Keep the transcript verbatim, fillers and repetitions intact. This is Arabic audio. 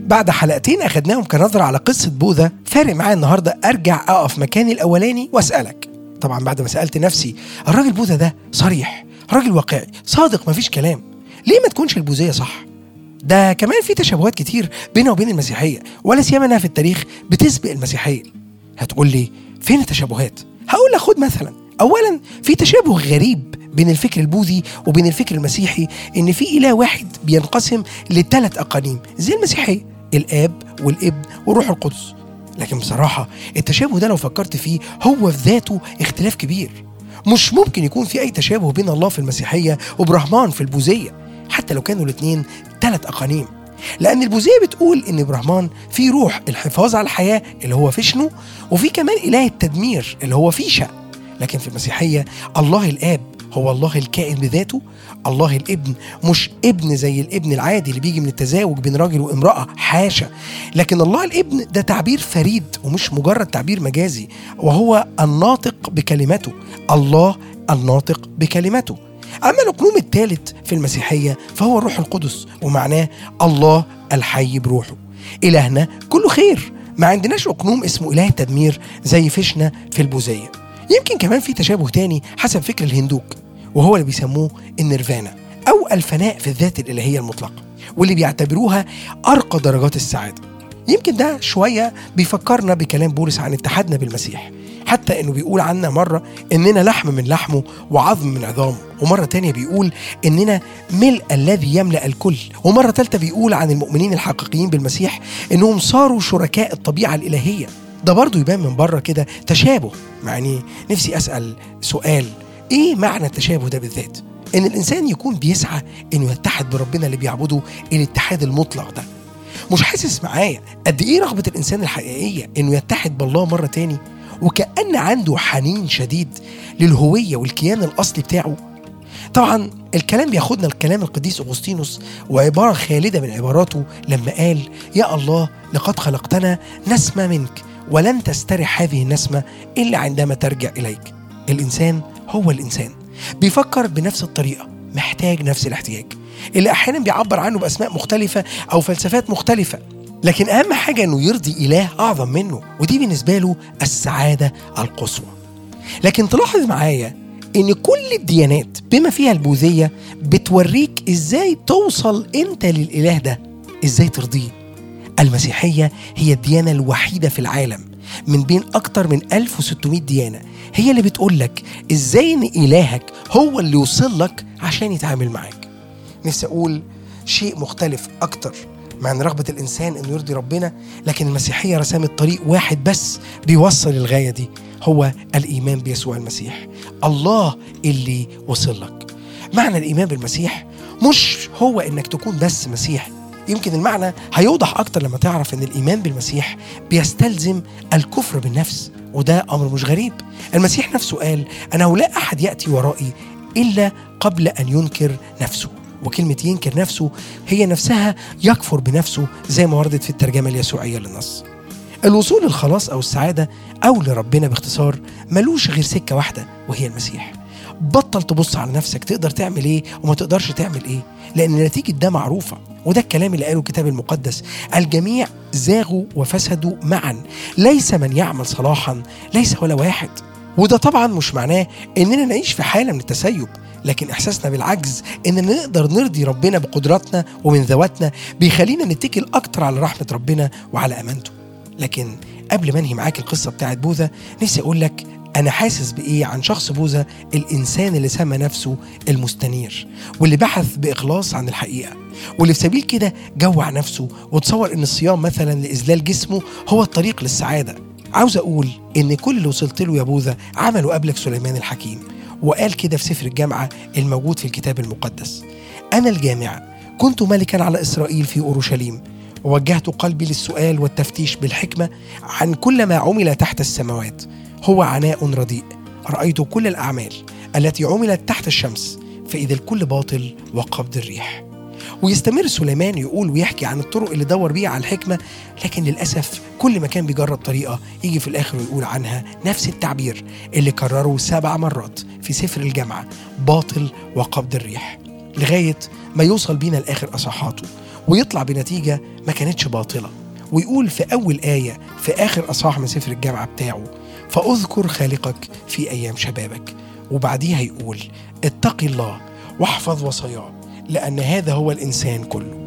بعد حلقتين أخدناهم كنظرة على قصة بوذا، فارق معايا النهاردة أرجع أقف مكاني الأولاني وأسألك. طبعا بعد ما سألت نفسي الراجل بوذا ده صريح، راجل واقعي صادق مفيش كلام، ليه ما تكونش البوذية صح؟ ده كمان في تشابهات كتير بينه وبين المسيحية، ولا سيما انها في التاريخ بتسبق المسيحية. هتقول لي فين التشابهات؟ هقول لك خد مثلا. أولا في تشابه غريب بين الفكر البوذي وبين الفكر المسيحي، إن في إله واحد بينقسم لثلاث أقانيم زي المسيحية، الآب والابن والروح القدس. لكن بصراحة التشابه ده لو فكرت فيه هو في ذاته اختلاف كبير. مش ممكن يكون في أي تشابه بين الله في المسيحية وبرهمان في البوذية، حتى لو كانوا الاثنين ثلاث أقانيم. لأن البوذية بتقول إن برهمان في روح الحفاظ على الحياة اللي هو فيشنو، وفي كمان إله التدمير اللي هو فيشا. لكن في المسيحية الله الآب هو الله الكائن بذاته، الله الابن مش ابن زي الابن العادي اللي بيجي من التزاوج بين راجل وامرأة، حاشا. لكن الله الابن ده تعبير فريد ومش مجرد تعبير مجازي، وهو الناطق بكلمته، الله الناطق بكلمته. أما الأقنوم الثالث في المسيحية فهو الروح القدس، ومعناه الله الحي بروحه. إلهنا كله خير، ما عندناش أقنوم اسمه إله التدمير زي فيشنا في البوذية. يمكن كمان في تشابه تاني حسب فكر الهندوك، وهو اللي بيسموه النيرفانا أو الفناء في الذات الإلهية المطلقة، واللي بيعتبروها أرقى درجات السعادة. يمكن ده شوية بيفكرنا بكلام بولس عن اتحادنا بالمسيح، حتى إنه بيقول عنا مرة إننا لحم من لحمه وعظم من عظامه، ومرة تانية بيقول إننا ملء الذي يملأ الكل، ومرة ثالثة بيقول عن المؤمنين الحقيقيين بالمسيح إنهم صاروا شركاء الطبيعة الإلهية. ده برضو يبان من بره كده تشابه. يعني نفسي أسأل سؤال، إيه معنى التشابه ده بالذات؟ إن الإنسان يكون بيسعى إنه يتحد بربنا اللي بيعبده الاتحاد المطلق ده. مش حاسس معايا قد إيه رغبة الإنسان الحقيقية إنه يتحد بالله مرة تاني، وكأن عنده حنين شديد للهوية والكيان الأصلي بتاعه؟ طبعا الكلام بياخدنا الكلام القديس أغسطينوس، وعبارة خالدة من عباراته لما قال: يا الله لقد خلقتنا نسمة منك، ولن تسترح هذه النسمة إلا عندما ترجع إليك. الإنسان هو الإنسان بيفكر بنفس الطريقة، محتاج نفس الاحتياج اللي أحيانا بيعبر عنه بأسماء مختلفة أو فلسفات مختلفة، لكن أهم حاجة أنه يرضي إله أعظم منه، ودي بالنسبة له السعادة القصوى. لكن تلاحظ معايا أن كل الديانات بما فيها البوذية بتوريك إزاي توصل أنت للإله ده، إزاي ترضيه. المسيحية هي الديانة الوحيدة في العالم من بين أكتر من ألف وستمائة ديانة هي اللي بتقولك إزاي أن إلهك هو اللي يوصل لك عشان يتعامل معاك. نفسي أقول شيء مختلف أكتر مع أن رغبة الإنسان أنه يرضي ربنا، لكن المسيحية رسمت طريق واحد بس بيوصل الغاية دي، هو الإيمان بيسوع المسيح، الله اللي وصل لك. معنى الإيمان بالمسيح مش هو أنك تكون بس مسيح. يمكن المعنى هيوضح أكتر لما تعرف أن الإيمان بالمسيح بيستلزم الكفر بالنفس، وده أمر مش غريب. المسيح نفسه قال: أنه لا أحد يأتي ورائي إلا قبل أن ينكر نفسه. وكلمة ينكر نفسه هي نفسها يكفر بنفسه، زي ما وردت في الترجمة اليسوعية للنص. الوصول للخلاص أو السعادة أو لربنا باختصار ملوش غير سكة واحدة، وهي المسيح. بطل تبص على نفسك تقدر تعمل إيه وما تقدرش تعمل إيه، لأن نتيجة ده معروفة، وده الكلام اللي قاله الكتاب المقدس: الجميع زاغوا وفسدوا معا، ليس من يعمل صلاحا، ليس ولا واحد. وده طبعا مش معناه إننا نعيش في حالة من التسيب، لكن إحساسنا بالعجز إننا نقدر نرضي ربنا بقدراتنا ومن ذواتنا بيخلينا نتكل أكتر على رحمة ربنا وعلى أمانته. لكن قبل ما انهي معاك القصة بتاعت بوذا، نفسي أقول لك أنا حاسس بإيه عن شخص بوذا، الإنسان اللي سمى نفسه المستنير، واللي بحث بإخلاص عن الحقيقة، واللي في سبيل كده جوع نفسه وتصور إن الصيام مثلا لإذلال جسمه هو الطريق للسعادة. عاوز أقول إن كل اللي وصلت له يا بوذا عمله قبلك سليمان الحكيم، وقال كده في سفر الجامعة الموجود في الكتاب المقدس: أنا الجامع كنت ملكا على إسرائيل في أورشليم، ووجهت قلبي للسؤال والتفتيش بالحكمة عن كل ما عمل تحت السماوات، هو عناء رديء، رأيت كل الأعمال التي عملت تحت الشمس، فإذا الكل باطل وقبض الريح. ويستمر سليمان يقول ويحكي عن الطرق اللي دور بيها على الحكمة، لكن للأسف كل ما كان بيجرب طريقة يجي في الآخر ويقول عنها نفس التعبير اللي كرره سبع مرات في سفر الجامعة: باطل وقبض الريح، لغاية ما يوصل بينا الآخر أصحاته ويطلع بنتيجة ما كانتش باطلة. ويقول في أول آية في آخر أصحاح من سفر الجامعة بتاعه: فأذكر خالقك في أيام شبابك. وبعديها يقول: اتق الله واحفظ وصاياه، لأن هذا هو الإنسان كله.